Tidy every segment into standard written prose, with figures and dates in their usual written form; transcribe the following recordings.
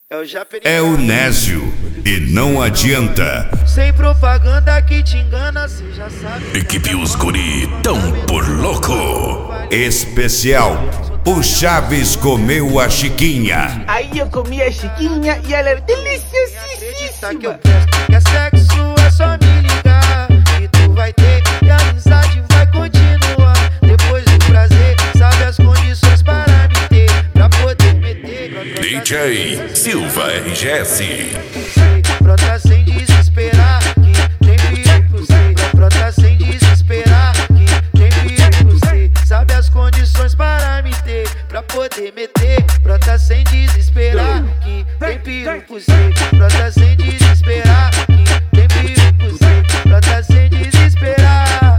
É o Nésio e não adianta. Sem propaganda que te engana, cê já sabe. Equipe Os Guri tão por louco. Especial, o Chaves comeu a Chiquinha. Aí eu comi a Chiquinha e ela é deliciosíssima. Que eu presto, que é sexo, é só me ligar. Que tu vai ter e a amizade vai continuar. Depois do prazer, sabe as condições para me ter, pra poder meter. DJ Silva RGS. Brota sem desesperar, que tem perigo cê. Brota sem desesperar, que tem perigo cê. Sabe as condições para me ter, pra poder meter. Brota sem desesperar, que tem perigo cê. Brota sem desesperar, que tem perigo cê. Brota sem desesperar.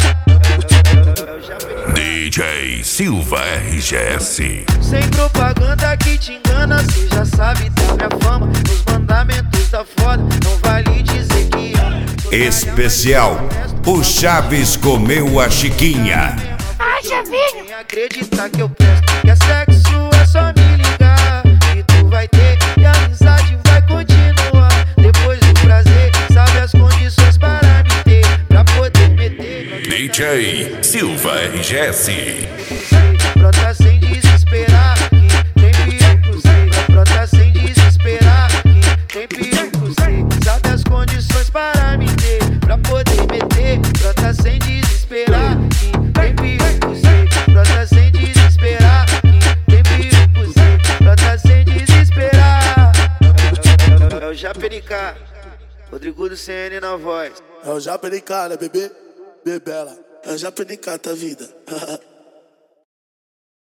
DJ Silva RGS. Sem propaganda que te engana, cê já sabe da minha fama. Nos mandamentos da foda, não vale dizer que Especial, o Chaves comeu a Chiquinha. Ai, Chavinho! Quem acredita que eu presto, que é sexo, é só me ligar. Que tu vai ter e a amizade vai continuar. Depois do prazer, sabe as condições para me ter, pra poder meter. DJ Silva RGS. Brota sem desesperar, que tem perigo cê. Brota sem desesperar, que tem perigo cê. Sabe as condições para me ter, pra poder meter. Brota sem desesperar, que tem perigo cê. Brota sem desesperar, que tem perigo cê. Brota sem desesperar. É o Japericá, Rodrigo do CN na voz. É o Japericá, né, bebê? Bebela. É o Japericá, tá vida.